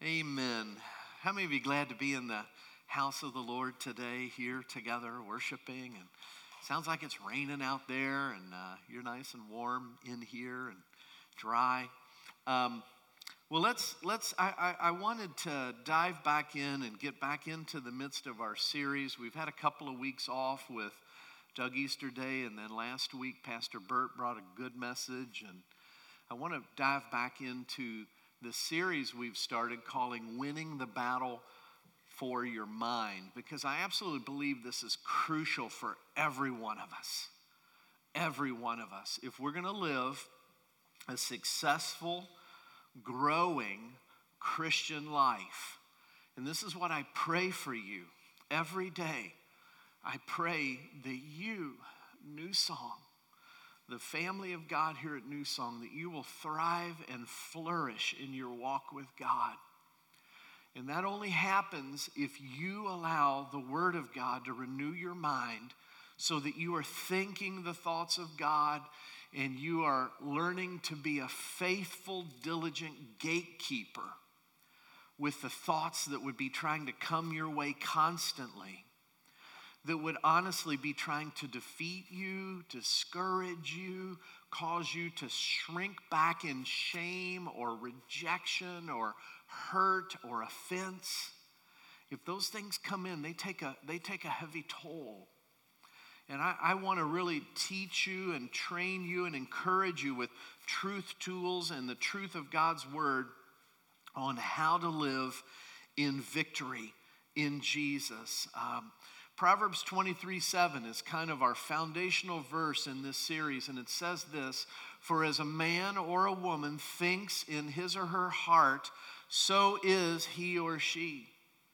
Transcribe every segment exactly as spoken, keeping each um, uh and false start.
Amen. How many of you glad to be in the house of the Lord today, here together, worshiping? And sounds like it's raining out there, and uh, you're nice and warm in here and dry. Um, well, let's let's. I, I I wanted to dive back in and get back into the midst of our series. We've had a couple of weeks off with Doug Easterday, and then last week Pastor Bert brought a good message, and I want to dive back into the series we've started calling Winning the Battle for Your Mind, because I absolutely believe this is crucial for every one of us. Every one of us. If we're going to live a successful, growing Christian life, and this is what I pray for you every day. I pray that you, New Song, the family of God here at New Song, that you will thrive and flourish in your walk with God. And that only happens if you allow the Word of God to renew your mind so that you are thinking the thoughts of God and you are learning to be a faithful, diligent gatekeeper with the thoughts that would be trying to come your way constantly, that would honestly be trying to defeat you, discourage you, cause you to shrink back in shame or rejection or hurt or offense. If those things come in, they take a, they take a heavy toll. And I, I want to really teach you and train you and encourage you with truth tools and the truth of God's Word on how to live in victory in Jesus. Um, Proverbs twenty-three seven is kind of our foundational verse in this series, and it says this: "For as a man or a woman thinks in his or her heart, so is he or she."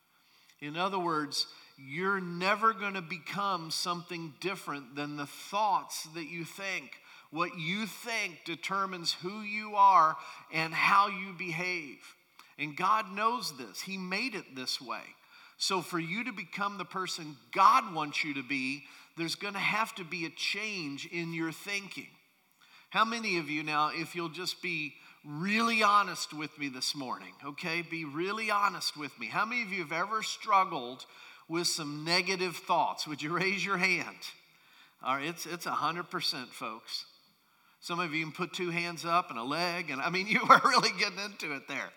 In other words, you're never going to become something different than the thoughts that you think. What you think determines who you are and how you behave. And God knows this. He made it this way. So for you to become the person God wants you to be, there's going to have to be a change in your thinking. How many of you now, if you'll just be really honest with me this morning, okay? Be really honest with me. How many of you have ever struggled with some negative thoughts? Would you raise your hand? All right, it's it's one hundred percent, folks. Some of you can put two hands up and a leg, and I mean, you are really getting into it there.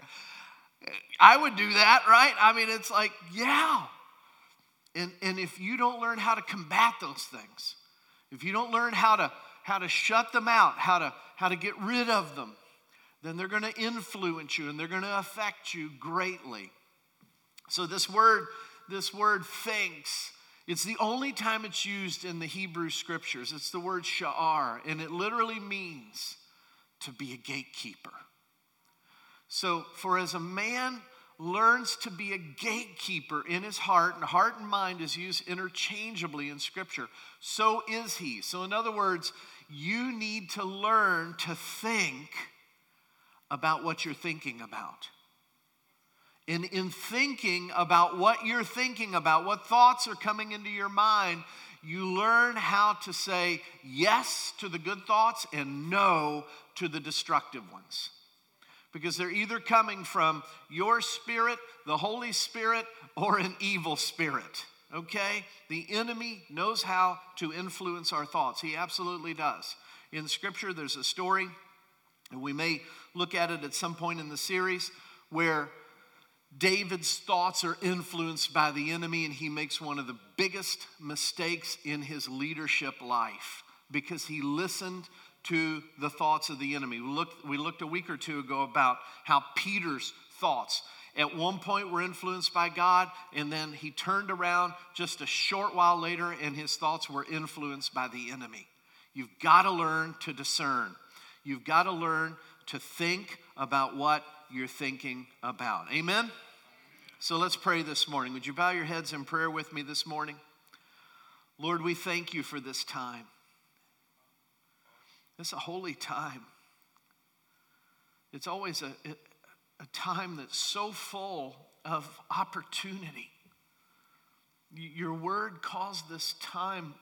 I would do that, right? I mean, it's like, yeah. And and if you don't learn how to combat those things, if you don't learn how to how to shut them out, how to how to get rid of them, then they're going to influence you and they're going to affect you greatly. So this word, this word thinks, it's the only time it's used in the Hebrew scriptures. It's the word sha'ar, and it literally means to be a gatekeeper. So, for as a man learns to be a gatekeeper in his heart, and heart and mind is used interchangeably in Scripture, so is he. So, in other words, you need to learn to think about what you're thinking about. And in thinking about what you're thinking about, what thoughts are coming into your mind, you learn how to say yes to the good thoughts and no to the destructive ones. Because they're either coming from your spirit, the Holy Spirit, or an evil spirit, okay? The enemy knows how to influence our thoughts. He absolutely does. In Scripture, there's a story, and we may look at it at some point in the series, where David's thoughts are influenced by the enemy, and he makes one of the biggest mistakes in his leadership life because he listened to the thoughts of the enemy. We looked, we looked a week or two ago about how Peter's thoughts at one point were influenced by God, and then he turned around just a short while later and his thoughts were influenced by the enemy. You've got to learn to discern. You've got to learn to think about what you're thinking about. Amen? So let's pray this morning. Would you bow your heads in prayer with me this morning? Lord, we thank you for this time. It's a holy time. It's always a, a time that's so full of opportunity. Your word calls this time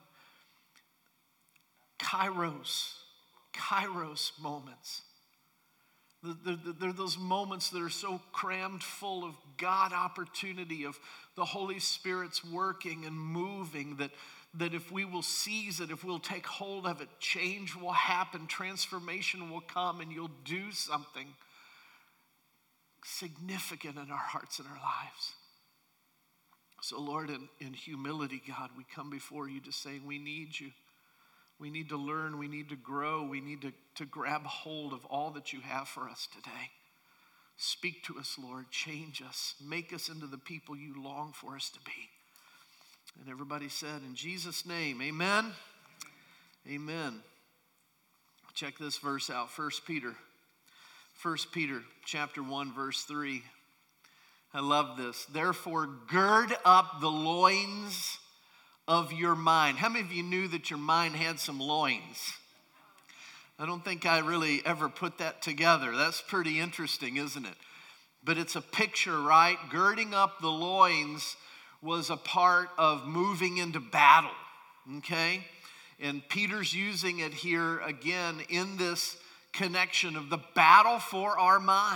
Kairos, Kairos moments. There are those moments that are so crammed full of God opportunity, of the Holy Spirit's working and moving, that, that if we will seize it, if we'll take hold of it, change will happen, transformation will come, and you'll do something significant in our hearts and our lives. So Lord, in, in humility, God, we come before you just saying we need you. We need to learn, we need to grow, we need to, to grab hold of all that you have for us today. Speak to us, Lord, change us, make us into the people you long for us to be. And everybody said, in Jesus' name, amen, amen. Check this verse out, First Peter. First Peter chapter one, verse three. I love this. Therefore, gird up the loins of your mind. How many of you knew that your mind had some loins? I don't think I really ever put that together. That's pretty interesting, isn't it? But it's a picture, right? Girding up the loins was a part of moving into battle, okay? And Peter's using it here again in this connection of the battle for our mind.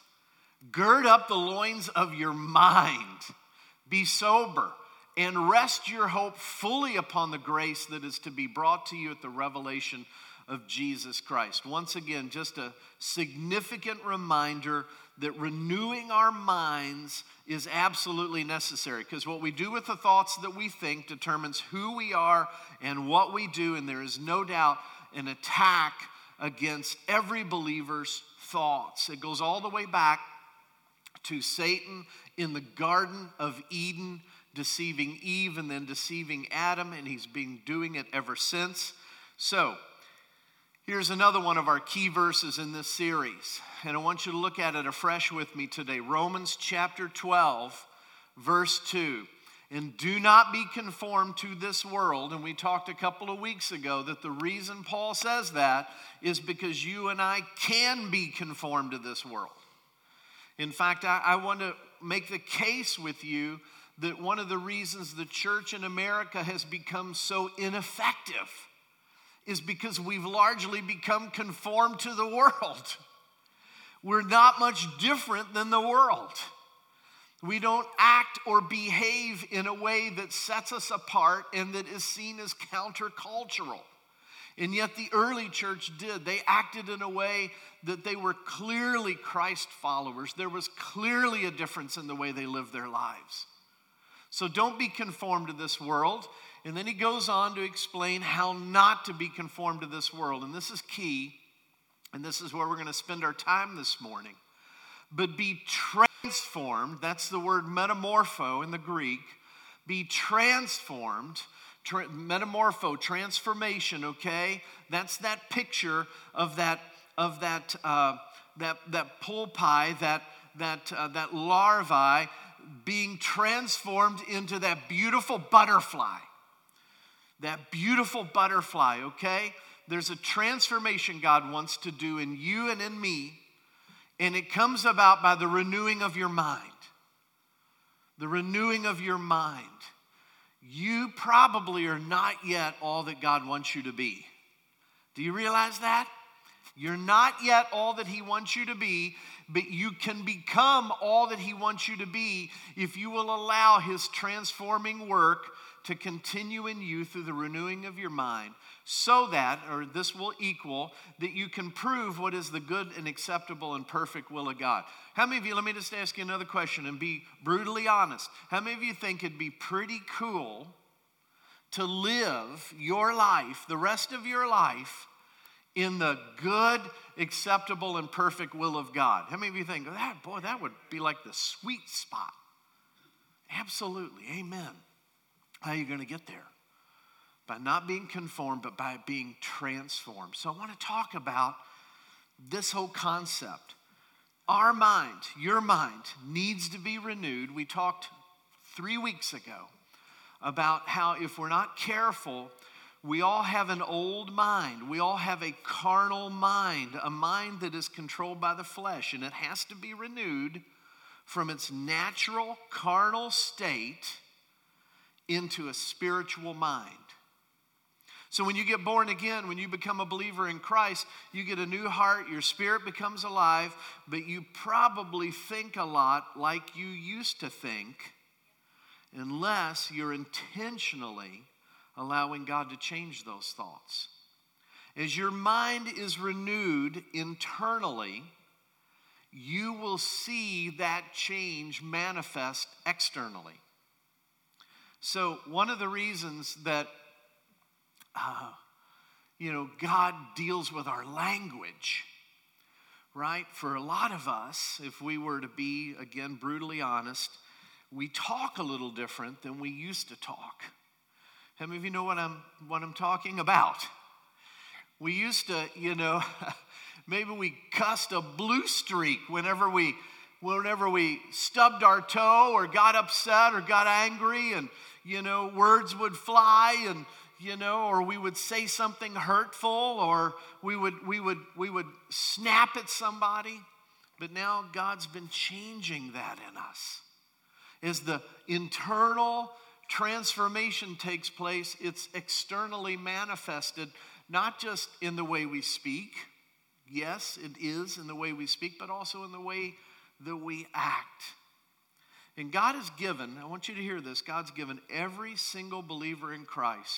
Gird up the loins of your mind. Be sober. And rest your hope fully upon the grace that is to be brought to you at the revelation of Jesus Christ. Once again, just a significant reminder that renewing our minds is absolutely necessary, because what we do with the thoughts that we think determines who we are and what we do, and there is no doubt an attack against every believer's thoughts. It goes all the way back to Satan in the Garden of Eden, deceiving Eve and then deceiving Adam, and he's been doing it ever since. So, here's another one of our key verses in this series, and I want you to look at it afresh with me today. Romans chapter twelve, verse two. And do not be conformed to this world. And we talked a couple of weeks ago that the reason Paul says that is because you and I can be conformed to this world. In fact, I, I want to make the case with you that one of the reasons the church in America has become so ineffective is because we've largely become conformed to the world. We're not much different than the world. We don't act or behave in a way that sets us apart and that is seen as countercultural. And yet the early church did. They acted in a way that they were clearly Christ followers. There was clearly a difference in the way they lived their lives. So don't be conformed to this world. And then he goes on to explain how not to be conformed to this world. And this is key. And this is where we're going to spend our time this morning. But be transformed. That's the word metamorpho in the Greek. Be transformed. Tra- metamorpho, transformation, okay? That's that picture of that of that uh, that that pulpi, that that uh, that larvae being transformed into that beautiful butterfly. That beautiful butterfly, okay? There's a transformation God wants to do in you and in me, and it comes about by the renewing of your mind. The renewing of your mind. You probably are not yet all that God wants you to be. Do you realize that? You're not yet all that he wants you to be, but you can become all that he wants you to be if you will allow his transforming work to continue in you through the renewing of your mind, so that, or this will equal, that you can prove what is the good and acceptable and perfect will of God. How many of you, let me just ask you another question and be brutally honest. How many of you think it'd be pretty cool to live your life, the rest of your life, in the good, acceptable, and perfect will of God? How many of you think, that, boy, that would be like the sweet spot? Absolutely, amen. How are you going to get there? By not being conformed, but by being transformed. So I want to talk about this whole concept. Our mind, your mind, needs to be renewed. We talked three weeks ago about how if we're not careful, we all have an old mind. We all have a carnal mind, a mind that is controlled by the flesh, and it has to be renewed from its natural carnal state into a spiritual mind. So when you get born again, when you become a believer in Christ, you get a new heart, your spirit becomes alive, but you probably think a lot like you used to think unless you're intentionally allowing God to change those thoughts. As your mind is renewed internally, you will see that change manifest externally. So one of the reasons that uh, you know, God deals with our language, right? For a lot of us, if we were to be, again, brutally honest, we talk a little different than we used to talk. How many of you know what I'm what I'm talking about? We used to, you know, maybe we cussed a blue streak whenever we whenever we stubbed our toe or got upset or got angry, and, you know, words would fly, and, you know, or we would say something hurtful, or we would we would we would snap at somebody. But now God's been changing that in us. As the internal transformation takes place, it's externally manifested, not just in the way we speak. Yes, it is in the way we speak, but also in the way that we act. And God has given, I want you to hear this, God's given every single believer in Christ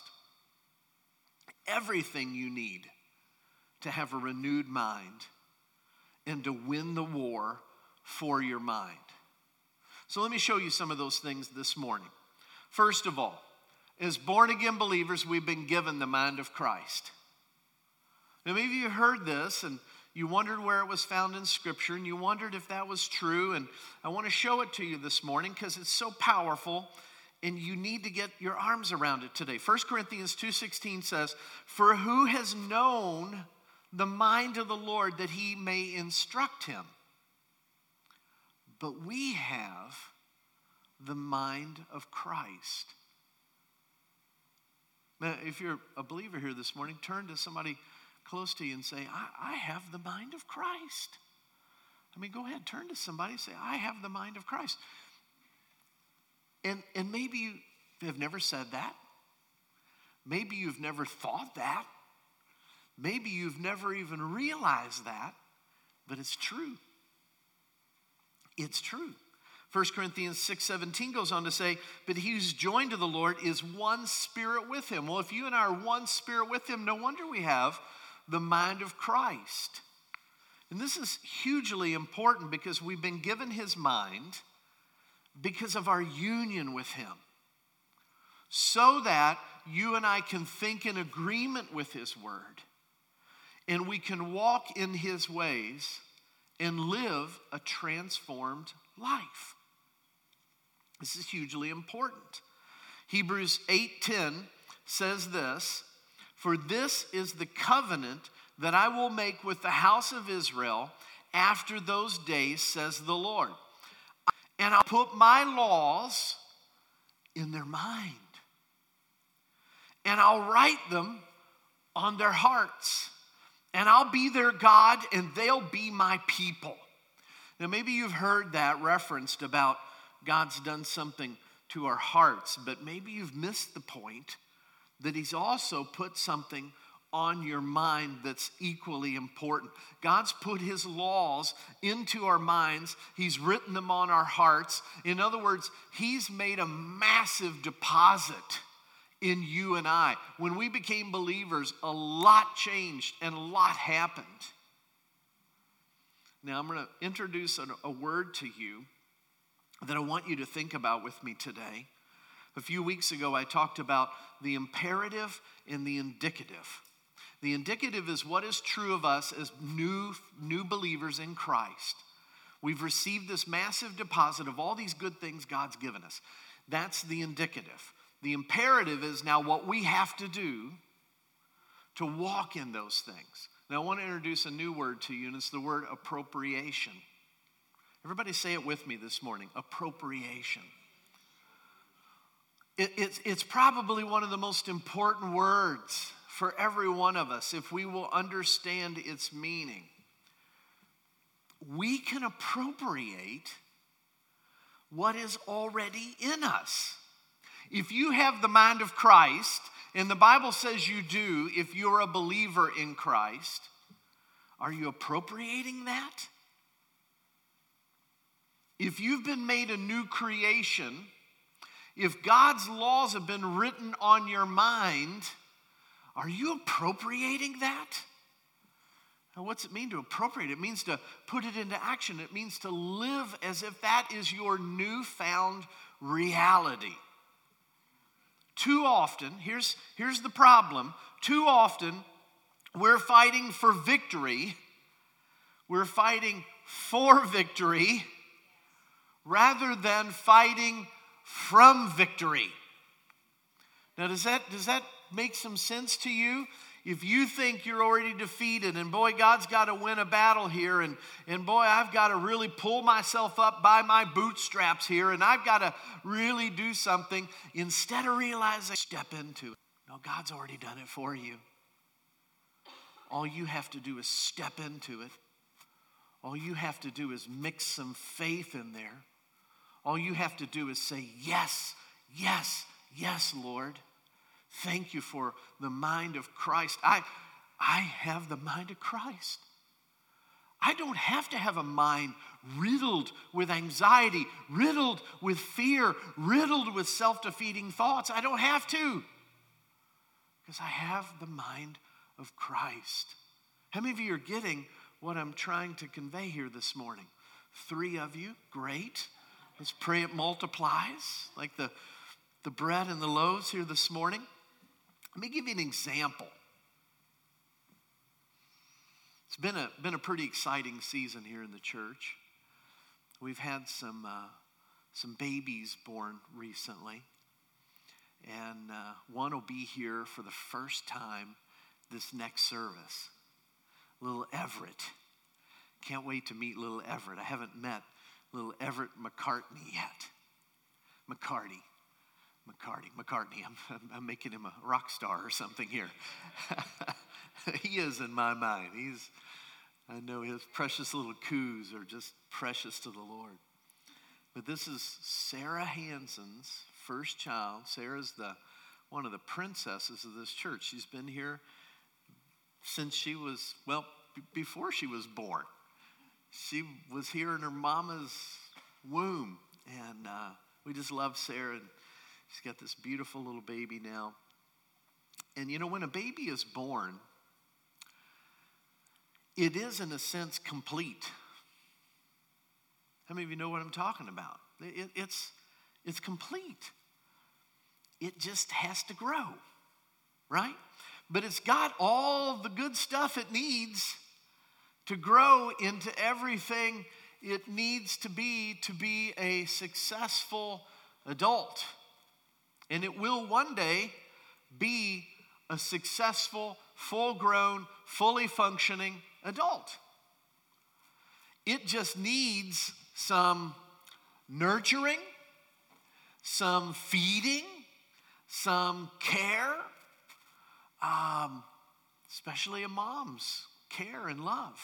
everything you need to have a renewed mind and to win the war for your mind. So let me show you some of those things this morning. First of all, as born-again believers, we've been given the mind of Christ. Now, maybe you heard this and you wondered where it was found in Scripture, and you wondered if that was true, and I want to show it to you this morning because it's so powerful, and you need to get your arms around it today. First Corinthians two sixteen says, "For who has known the mind of the Lord that he may instruct him? But we have the mind of Christ." Now, if you're a believer here this morning, turn to somebody close to you and say, I, I have the mind of Christ. I mean, go ahead, turn to somebody and say, I have the mind of Christ. And, and maybe you have never said that. Maybe you've never thought that. Maybe you've never even realized that, but it's true. It's true. First Corinthians six seventeen goes on to say, but he who's joined to the Lord is one spirit with him. Well, if you and I are one spirit with him, no wonder we have the mind of Christ. And this is hugely important because we've been given his mind because of our union with him, so that you and I can think in agreement with his word, and we can walk in his ways and live a transformed life. This is hugely important. Hebrews eight ten says this, "For this is the covenant that I will make with the house of Israel after those days, says the Lord. And I'll put my laws in their mind, and I'll write them on their hearts, and I'll be their God, and they'll be my people." Now, maybe you've heard that referenced about God's done something to our hearts, but maybe you've missed the point that he's also put something on your mind that's equally important. God's put his laws into our minds. He's written them on our hearts. In other words, he's made a massive deposit in you and I. When we became believers, a lot changed and a lot happened. Now, I'm going to introduce a, a word to you that I want you to think about with me today. A few weeks ago, I talked about the imperative and the indicative. The indicative is what is true of us as new, new believers in Christ. We've received this massive deposit of all these good things God's given us. That's the indicative. The imperative is now what we have to do to walk in those things. Now, I want to introduce a new word to you, and it's the word appropriation. Everybody say it with me this morning, appropriation. It, it's, it's probably one of the most important words for every one of us if we will understand its meaning. We can appropriate what is already in us. If you have the mind of Christ and the Bible says you do if you're a believer in Christ, are you appropriating that? If you've been made a new creation, if God's laws have been written on your mind, are you appropriating that? Now, what's it mean to appropriate? It means to put it into action. It means to live as if that is your newfound reality. Too often, here's, here's the problem. Too often, we're fighting for victory. We're fighting for victory rather than fighting from victory. Now, does that, does that make some sense to you? If you think you're already defeated and boy, God's got to win a battle here and, and boy, I've got to really pull myself up by my bootstraps here and I've got to really do something, instead of realizing, step into it. No, God's already done it for you. All you have to do is step into it. All you have to do is mix some faith in there. All you have to do is say, yes, yes, yes, Lord. Thank you for the mind of Christ. I, I have the mind of Christ. I don't have to have a mind riddled with anxiety, riddled with fear, riddled with self-defeating thoughts. I don't have to, because I have the mind of Christ. How many of you are getting what I'm trying to convey here this morning? Three of you, great. Let's pray it multiplies like the, the bread and the loaves here this morning. Let me give you an example. It's been a, been a pretty exciting season here in the church. We've had some, uh, some babies born recently. And uh, one will be here for the first time this next service. Little Everett. Can't wait to meet little Everett. I haven't met little Everett McCartney yet. McCarty. McCarty, McCartney. I'm, I'm, I'm making him a rock star or something here. He is in my mind. He's, I know his precious little coos are just precious to the Lord. But this is Sarah Hansen's first child. Sarah's the one of the princesses of this church. She's been here since she was, well, b- before she was born. She was here in her mama's womb. And uh, we just love Sarah. And she's got this beautiful little baby now. And you know, when a baby is born, it is in a sense complete. How many of you know what I'm talking about? It, it's, it's complete. It just has to grow, right? But it's got all the good stuff it needs to grow into everything it needs to be to be a successful adult. And it will one day be a successful, full-grown, fully functioning adult. It just needs some nurturing, some feeding, some care, um, especially a mom's care and love.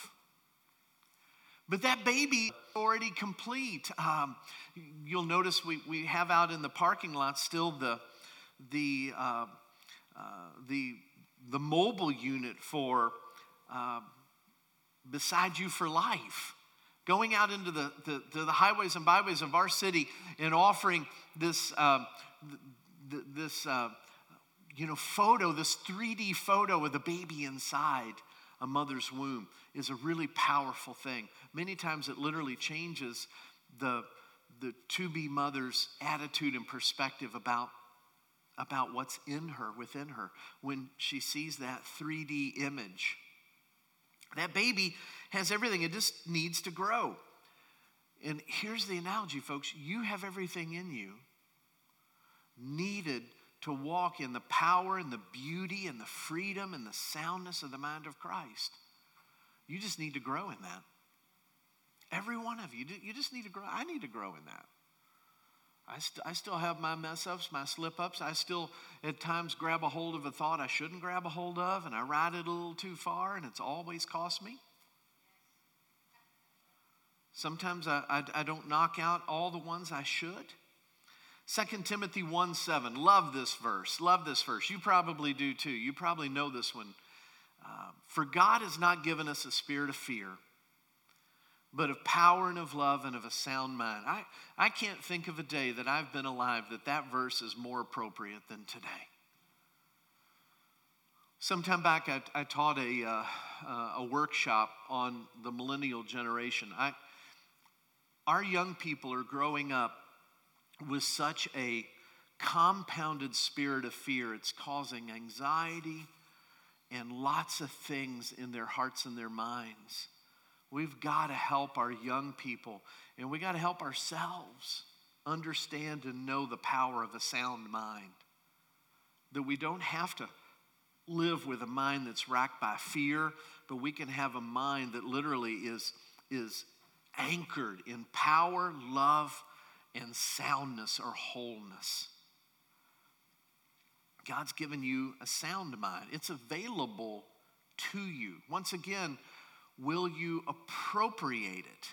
But that baby is already complete. Um, you'll notice we, we have out in the parking lot still the the uh, uh, the the mobile unit for uh, Beside You for Life, going out into the, the, the, the highways and byways of our city and offering this uh, th- this uh, you know photo, this three D photo of the baby inside a mother's womb is a really powerful thing. Many times it literally changes the, the to-be mother's attitude and perspective about, about what's in her, within her, when she sees that three D image. That baby has everything. It just needs to grow. And here's the analogy, folks. You have everything in you needed to walk in the power and the beauty and the freedom and the soundness of the mind of Christ. You just need to grow in that. Every one of you, you just need to grow. I need to grow in that. I, st- I still have my mess ups, my slip ups. I still at times grab a hold of a thought I shouldn't grab a hold of, and I ride it a little too far, and it's always cost me. Sometimes I, I, I don't knock out all the ones I should. Second Timothy one seven, love this verse, love this verse. You probably do too. You probably know this one. Uh, For God has not given us a spirit of fear, but of power and of love and of a sound mind. I, I can't think of a day that I've been alive that that verse is more appropriate than today. Sometime back, I, I taught a, uh, uh, a workshop on the millennial generation. I, our young people are growing up with such a compounded spirit of fear. It's causing anxiety and lots of things in their hearts and their minds. We've got to help our young people, and we got to help ourselves understand and know the power of a sound mind. That we don't have to live with a mind that's racked by fear, but we can have a mind that literally is, is anchored in power, love, and soundness or wholeness. God's given you a sound mind. It's available to you. Once again, will you appropriate it?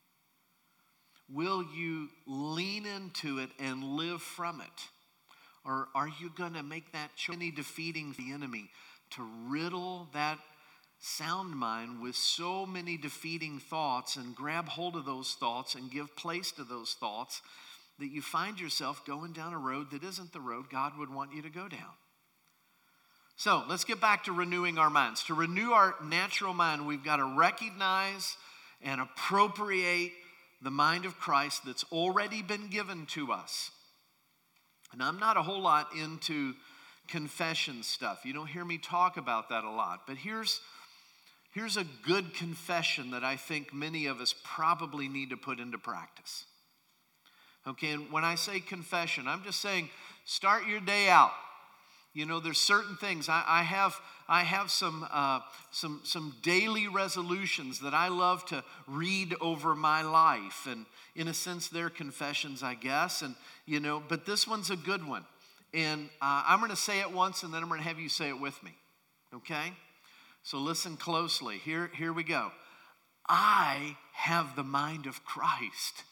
Will you lean into it and live from it? Or are you going to make that choice, defeating the enemy, to riddle that sound mind with so many defeating thoughts and grab hold of those thoughts and give place to those thoughts that you find yourself going down a road that isn't the road God would want you to go down? So let's get back to renewing our minds. To renew our natural mind, we've got to recognize and appropriate the mind of Christ that's already been given to us. And I'm not a whole lot into confession stuff. You don't hear me talk about that a lot. But here's, here's a good confession that I think many of us probably need to put into practice. Okay, and when I say confession, I'm just saying start your day out. You know, there's certain things. I, I have I have some uh, some some daily resolutions that I love to read over my life, and in a sense, they're confessions, I guess. And you know, but this one's a good one, and uh, I'm going to say it once, and then I'm going to have you say it with me. Okay? So listen closely. Here here we go. I have the mind of Christ.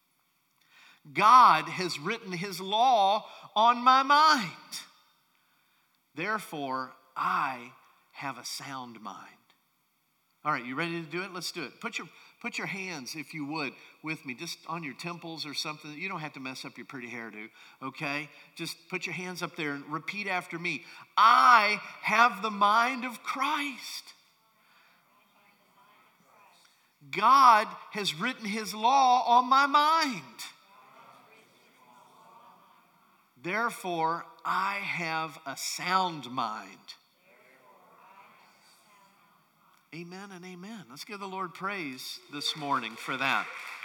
God has written His law on my mind. Therefore, I have a sound mind. All right, you ready to do it? Let's do it. Put your, put your hands, if you would, with me, just on your temples or something. You don't have to mess up your pretty hairdo, okay? Just put your hands up there and repeat after me. I have the mind of Christ. God has written His law on my mind. Therefore, I have a sound mind. Amen and amen. Let's give the Lord praise this morning for that.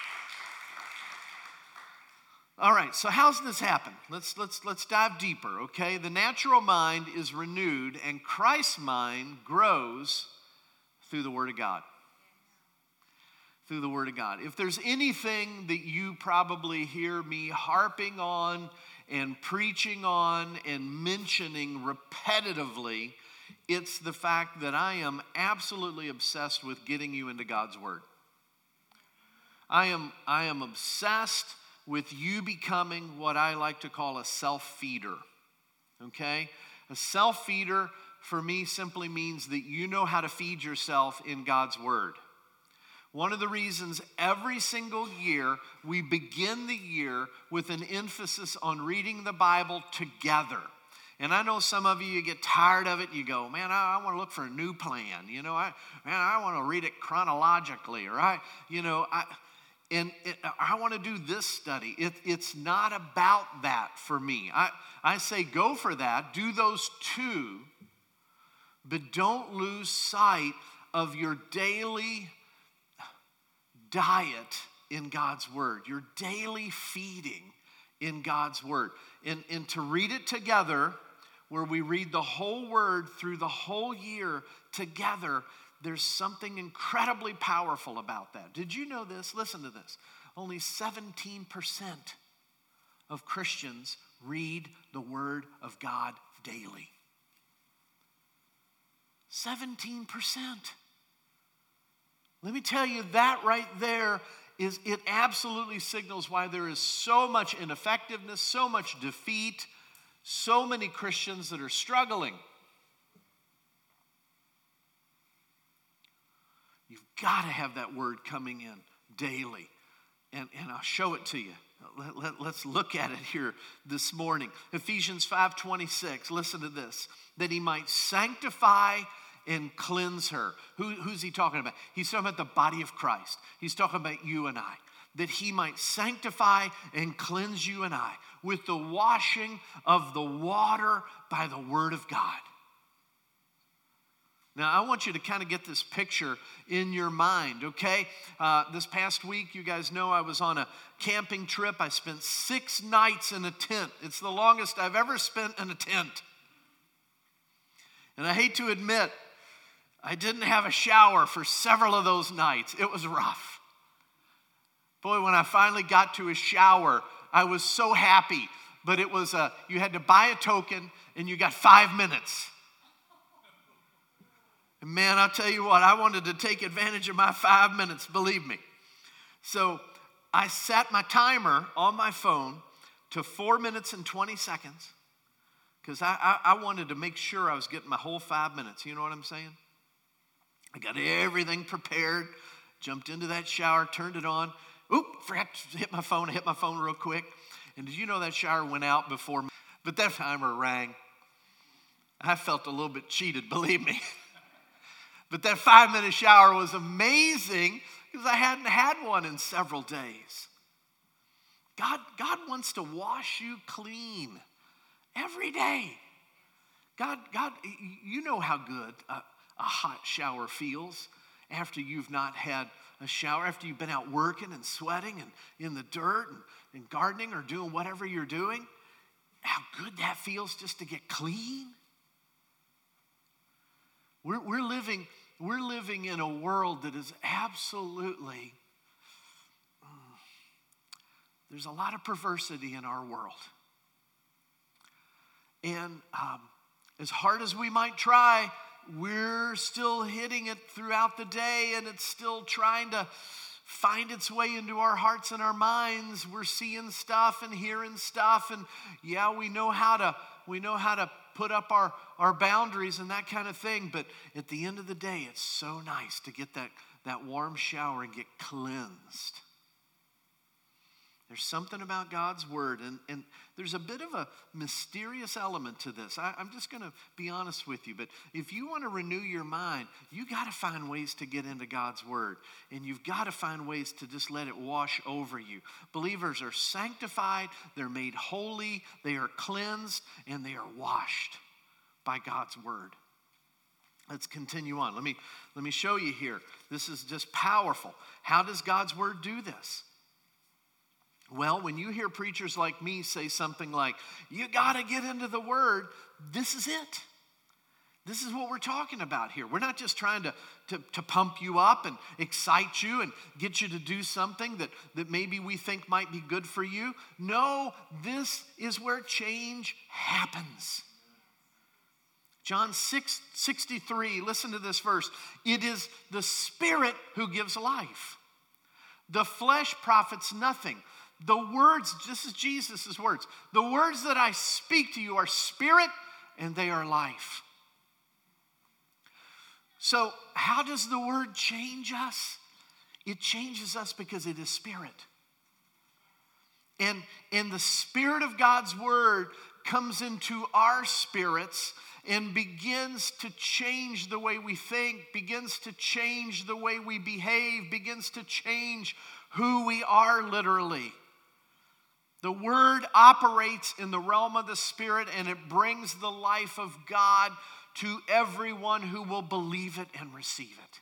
All right, so how's this happen? Let's let's let's dive deeper, okay? The natural mind is renewed, and Christ's mind grows through the Word of God. Through the Word of God. If there's anything that you probably hear me harping on and preaching on and mentioning repetitively, it's the fact that I am absolutely obsessed with getting you into God's Word. I am, I am obsessed with you becoming what I like to call a self-feeder, okay? A self-feeder for me simply means that you know how to feed yourself in God's Word. One of the reasons every single year we begin the year with an emphasis on reading the Bible together. And I know some of you, you get tired of it. You go, man, I, I want to look for a new plan. You know, I, man, I want to read it chronologically. Or I, you know, I, and it, I want to do this study. It, it's not about that for me. I, I say go for that. Do those two. But don't lose sight of your daily diet in God's Word, your daily feeding in God's Word. And, and to read it together, where we read the whole Word through the whole year together, there's something incredibly powerful about that. Did you know this? Listen to this. Only seventeen percent of Christians read the Word of God daily. seventeen percent. Let me tell you, that right there is it absolutely signals why there is so much ineffectiveness, so much defeat, so many Christians that are struggling. You've got to have that word coming in daily. And, and I'll show it to you. Let, let, let's look at it here this morning. Ephesians five twenty-six, listen to this. That he might sanctify and cleanse her. Who, who's he talking about? He's talking about the body of Christ. He's talking about you and I. That he might sanctify and cleanse you and I with the washing of the water by the word of God. Now, I want you to kind of get this picture in your mind, okay? Uh, this past week, you guys know I was on a camping trip. I spent six nights in a tent. It's the longest I've ever spent in a tent. And I hate to admit, I didn't have a shower for several of those nights. It was rough. Boy, when I finally got to a shower, I was so happy. But it was, a, you had to buy a token, and you got five minutes. And man, I'll tell you what, I wanted to take advantage of my five minutes, believe me. So I set my timer on my phone to four minutes and twenty seconds because I, I, I wanted to make sure I was getting my whole five minutes. You know what I'm saying? I got everything prepared, jumped into that shower, turned it on. Oop, forgot to hit my phone. I hit my phone real quick. And did you know that shower went out before me? But that timer rang. I felt a little bit cheated, believe me. But that five-minute shower was amazing because I hadn't had one in several days. God, God wants to wash you clean every day. God, God, you know how good a, a hot shower feels after you've not had a shower, after you've been out working and sweating and in the dirt and, and gardening or doing whatever you're doing. How good that feels just to get clean. We're, we're living... We're living in a world that is absolutely, mm, there's a lot of perversity in our world. And um, as hard as we might try, we're still hitting it throughout the day, and it's still trying to find its way into our hearts and our minds. We're seeing stuff and hearing stuff, and yeah, we know how to, we know how to put up our, our boundaries and that kind of thing. But at the end of the day, it's so nice to get that, that warm shower and get cleansed. There's something about God's word, and, and there's a bit of a mysterious element to this. I, I'm just going to be honest with you, but if you want to renew your mind, you got to find ways to get into God's word, and you've got to find ways to just let it wash over you. Believers are sanctified, they're made holy, they are cleansed, and they are washed by God's word. Let's continue on. Let me, let me show you here. This is just powerful. How does God's word do this? Well, when you hear preachers like me say something like, you got to get into the word, this is it. This is what we're talking about here. We're not just trying to, to, to pump you up and excite you and get you to do something that, that maybe we think might be good for you. No, this is where change happens. John six sixty-three, listen to this verse. It is the Spirit who gives life. The flesh profits nothing. The words, this is Jesus' words, the words that I speak to you are spirit and they are life. So how does the word change us? It changes us because it is spirit. And, and the spirit of God's word comes into our spirits and begins to change the way we think, begins to change the way we behave, begins to change who we are literally. The word operates in the realm of the spirit, and it brings the life of God to everyone who will believe it and receive it.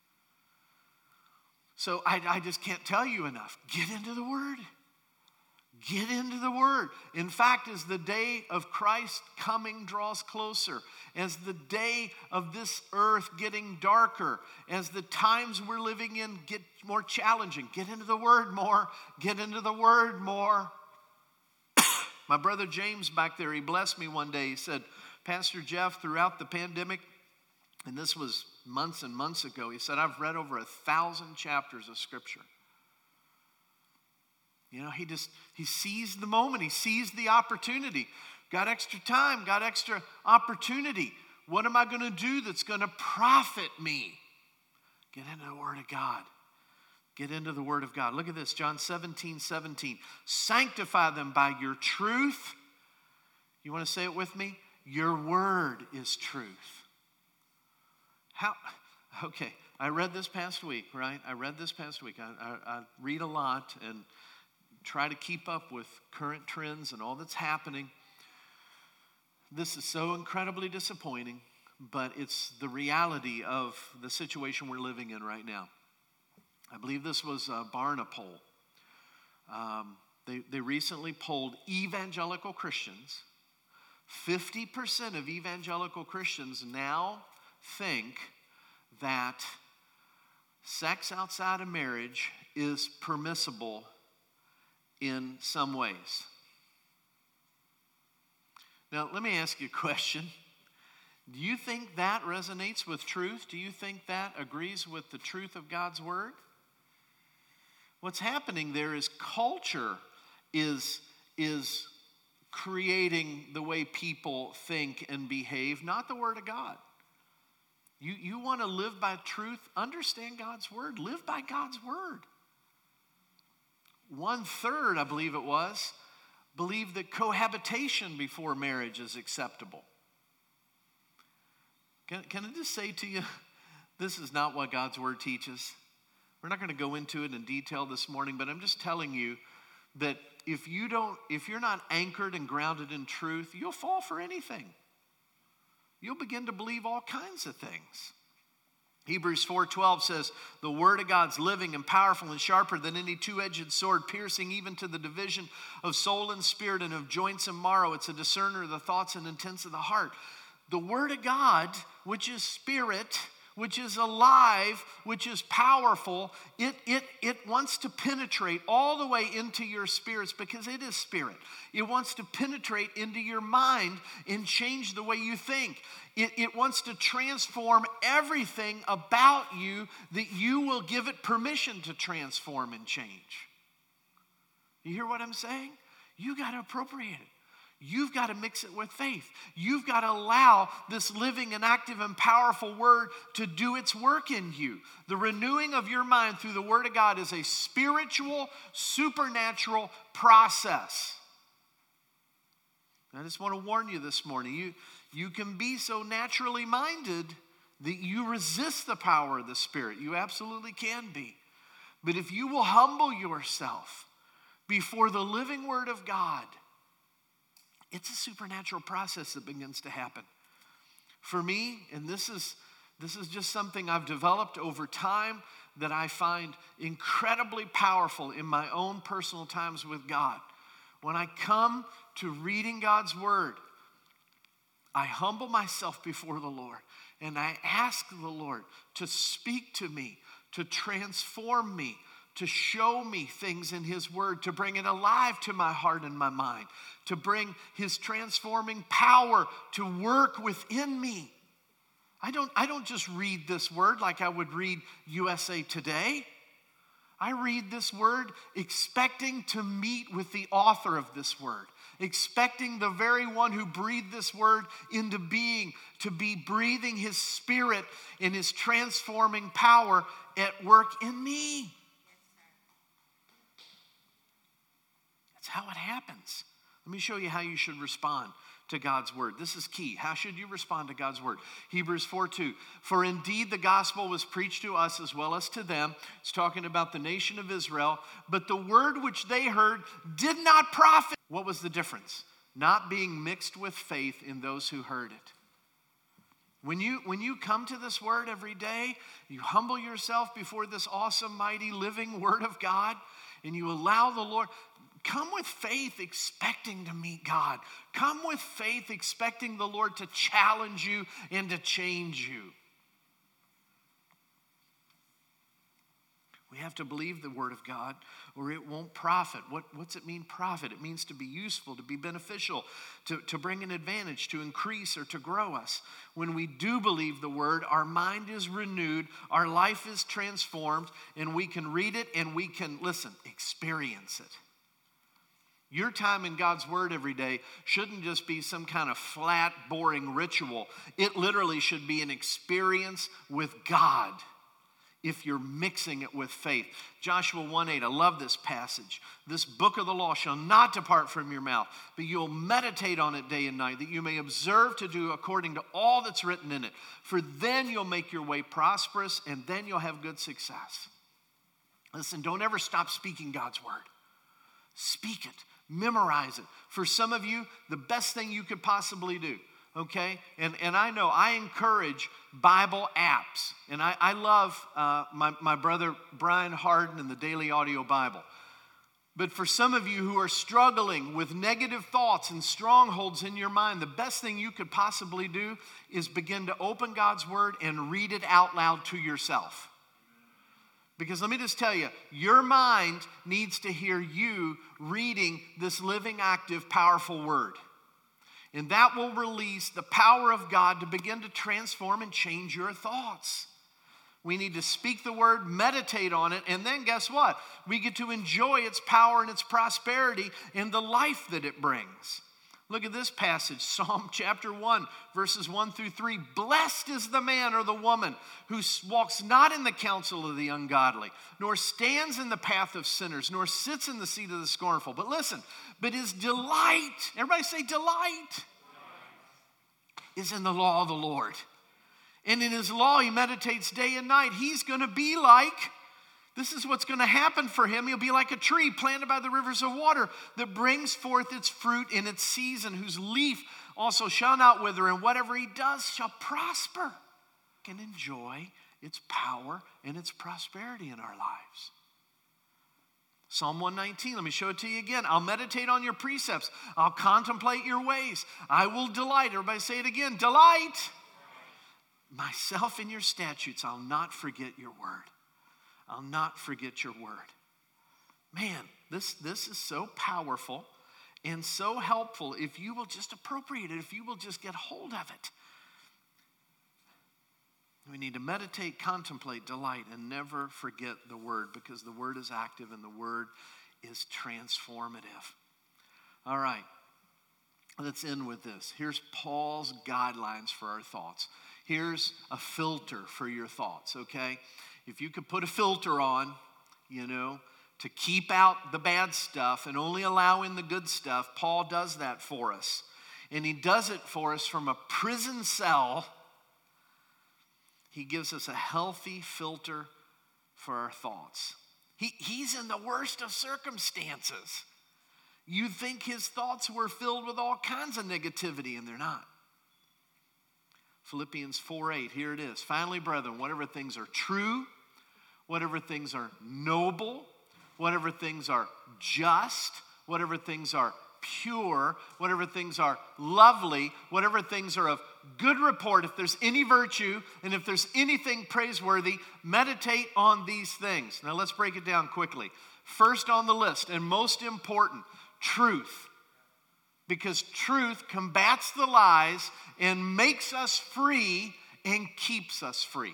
So I, I just can't tell you enough. Get into the word. Get into the word. In fact, as the day of Christ coming draws closer, as the day of this earth getting darker, as the times we're living in get more challenging, get into the word more. Get into the word more. My brother James back there, he blessed me one day. He said, Pastor Jeff, throughout the pandemic, and this was months and months ago, he said, I've read over a thousand chapters of Scripture. You know, he just, he seized the moment. He seized the opportunity. Got extra time, got extra opportunity. What am I going to do that's going to profit me? Get into the Word of God. Get into the Word of God. Look at this, John seventeen, seventeen. Sanctify them by your truth. You want to say it with me? Your word is truth. How? Okay, I read this past week, right? I read this past week. I, I, I read a lot and try to keep up with current trends and all that's happening. This is so incredibly disappointing, but it's the reality of the situation we're living in right now. I believe this was a Barna poll. Um, they, they recently polled evangelical Christians. fifty percent of evangelical Christians now think that sex outside of marriage is permissible in some ways. Now, let me ask you a question. Do you think that resonates with truth? Do you think that agrees with the truth of God's word? What's happening there is culture is, is creating the way people think and behave, not the word of God. You, you want to live by truth? Understand God's word. Live by God's word. One third, I believe it was, believe that cohabitation before marriage is acceptable. Can, can I just say to you, this is not what God's word teaches. We're not going to go into it in detail this morning, but I'm just telling you that if you don't, if you're not anchored and grounded in truth, you'll fall for anything. You'll begin to believe all kinds of things. Hebrews four twelve says, the word of God's living and powerful and sharper than any two-edged sword, piercing even to the division of soul and spirit and of joints and marrow. It's a discerner of the thoughts and intents of the heart. The word of God, which is spirit, which is alive, which is powerful, it, it, it wants to penetrate all the way into your spirits because it is spirit. It wants to penetrate into your mind and change the way you think. It, it wants to transform everything about you that you will give it permission to transform and change. You hear what I'm saying? You got to appropriate it. You've got to mix it with faith. You've got to allow this living and active and powerful word to do its work in you. The renewing of your mind through the word of God is a spiritual, supernatural process. I just want to warn you this morning. You, you can be so naturally minded that you resist the power of the Spirit. You absolutely can be. But if you will humble yourself before the living word of God, it's a supernatural process that begins to happen. For me, and this is, this is just something I've developed over time that I find incredibly powerful in my own personal times with God. When I come to reading God's word, I humble myself before the Lord and I ask the Lord to speak to me, to transform me, to show me things in his word, to bring it alive to my heart and my mind, to bring his transforming power to work within me. I don't, I don't just read this word like I would read U S A Today. I read this word expecting to meet with the author of this word, expecting the very one who breathed this word into being to be breathing his spirit and his transforming power at work in me. That's how it happens. Let me show you how you should respond to God's word. This is key. How should you respond to God's word? Hebrews four two. For indeed the gospel was preached to us as well as to them. It's talking about the nation of Israel. But the word which they heard did not profit. What was the difference? Not being mixed with faith in those who heard it. When you, when you come to this word every day, you humble yourself before this awesome, mighty, living word of God, and you allow the Lord... Come with faith expecting to meet God. Come with faith expecting the Lord to challenge you and to change you. We have to believe the word of God or it won't profit. What, what's it mean, profit? It means to be useful, to be beneficial, to, to bring an advantage, to increase or to grow us. When we do believe the word, our mind is renewed, our life is transformed, and we can read it and we can, listen, experience it. Your time in God's Word every day shouldn't just be some kind of flat, boring ritual. It literally should be an experience with God if you're mixing it with faith. Joshua one eight, I love this passage. This book of the law shall not depart from your mouth, but you'll meditate on it day and night, that you may observe to do according to all that's written in it. For then you'll make your way prosperous, and then you'll have good success. Listen, don't ever stop speaking God's Word. Speak it. Memorize it. For some of you, the best thing you could possibly do, okay? And and I know I encourage Bible apps. And I, I love uh, my, my brother Brian Harden and the Daily Audio Bible. But for some of you who are struggling with negative thoughts and strongholds in your mind, the best thing you could possibly do is begin to open God's Word and read it out loud to yourself. Because let me just tell you, your mind needs to hear you reading this living, active, powerful Word. And that will release the power of God to begin to transform and change your thoughts. We need to speak the Word, meditate on it, and then guess what? We get to enjoy its power and its prosperity and the life that it brings. Look at this passage, Psalm chapter one, verses one through three. Blessed is the man or the woman who walks not in the counsel of the ungodly, nor stands in the path of sinners, nor sits in the seat of the scornful. But listen, but his delight, everybody say delight, is in the law of the Lord. And in his law he meditates day and night. He's going to be like, this is what's going to happen for him. He'll be like a tree planted by the rivers of water that brings forth its fruit in its season, whose leaf also shall not wither, and whatever he does shall prosper. Can enjoy its power and its prosperity in our lives. Psalm one nineteen, let me show it to you again. I'll meditate on your precepts. I'll contemplate your ways. I will delight. Everybody say it again. Delight myself in your statutes. I'll not forget your word. I'll not forget your word. Man, this, this is so powerful and so helpful if you will just appropriate it, if you will just get hold of it. We need to meditate, contemplate, delight, and never forget the word, because the word is active and the word is transformative. All right, let's end with this. Here's Paul's guidelines for our thoughts. Here's a filter for your thoughts, okay? If you could put a filter on, you know, to keep out the bad stuff and only allow in the good stuff, Paul does that for us. And he does it for us from a prison cell. He gives us a healthy filter for our thoughts. He, he's in the worst of circumstances. You'd think his thoughts were filled with all kinds of negativity, and they're not. Philippians four eight, here it is. Finally, brethren, whatever things are true, whatever things are noble, whatever things are just, whatever things are pure, whatever things are lovely, whatever things are of good report, if there's any virtue and if there's anything praiseworthy, meditate on these things. Now let's break it down quickly. First on the list, and most important, truth. Because truth combats the lies and makes us free and keeps us free.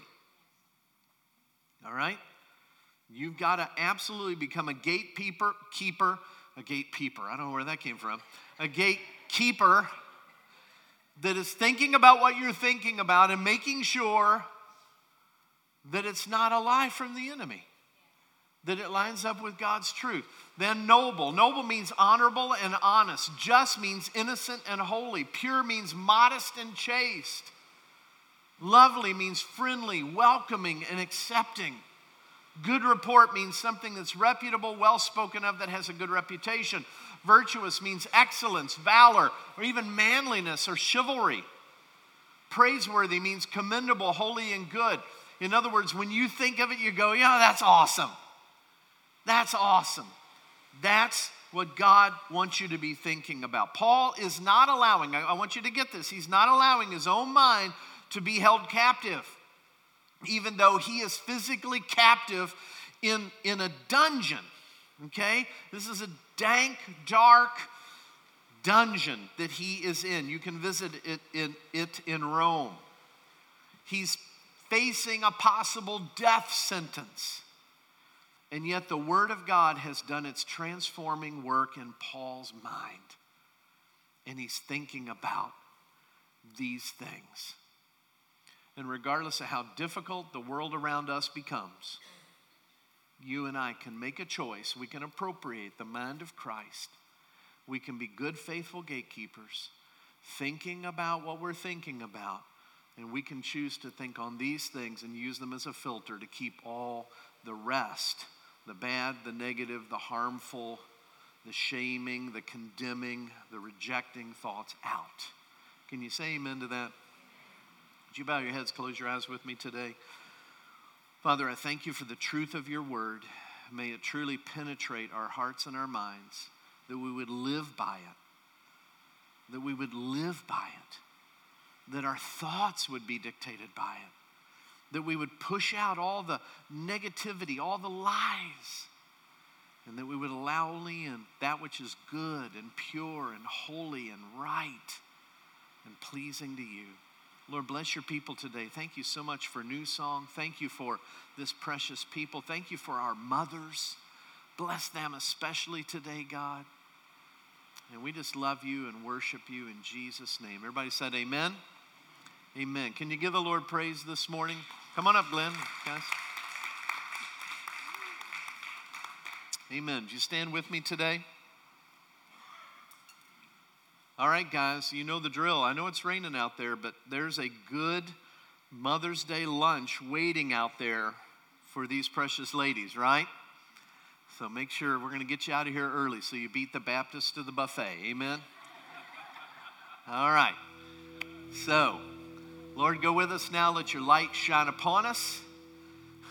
All right? You've got to absolutely become a gatekeeper, keeper, a gatekeeper. I don't know where that came from. A gatekeeper that is thinking about what you're thinking about and making sure that it's not a lie from the enemy, that it lines up with God's truth. Then noble. Noble means honorable and honest. Just means innocent and holy. Pure means modest and chaste. Lovely means friendly, welcoming, and accepting. Good report means something that's reputable, well spoken of, that has a good reputation. Virtuous means excellence, valor, or even manliness or chivalry. Praiseworthy means commendable, holy, and good. In other words, when you think of it, you go, yeah, that's awesome. That's awesome. That's what God wants you to be thinking about. Paul is not allowing, I, I want you to get this, he's not allowing his own mind to be held captive, even though he is physically captive in, in a dungeon, okay? This is a dank, dark dungeon that he is in. You can visit it in, it in Rome. He's facing a possible death sentence. And yet the Word of God has done its transforming work in Paul's mind. And he's thinking about these things. And regardless of how difficult the world around us becomes, you and I can make a choice. We can appropriate the mind of Christ. We can be good, faithful gatekeepers, thinking about what we're thinking about. And we can choose to think on these things and use them as a filter to keep all the rest, the bad, the negative, the harmful, the shaming, the condemning, the rejecting thoughts out. Can you say amen to that? Would you bow your heads, close your eyes with me today? Father, I thank you for the truth of your word. May it truly penetrate our hearts and our minds, that we would live by it, that we would live by it, that our thoughts would be dictated by it, that we would push out all the negativity, all the lies, and that we would allow only in that which is good and pure and holy and right and pleasing to you. Lord, bless your people today. Thank you so much for New Song. Thank you for this precious people. Thank you for our mothers. Bless them especially today, God. And we just love you and worship you in Jesus' name. Everybody said amen? Amen. Can you give the Lord praise this morning? Come on up, Glenn, guys. Amen. Would you stand with me today? All right, guys, you know the drill. I know it's raining out there, but there's a good Mother's Day lunch waiting out there for these precious ladies, right? So make sure we're going to get you out of here early so you beat the Baptist to the buffet. Amen? All right. So, Lord, go with us now. Let your light shine upon us.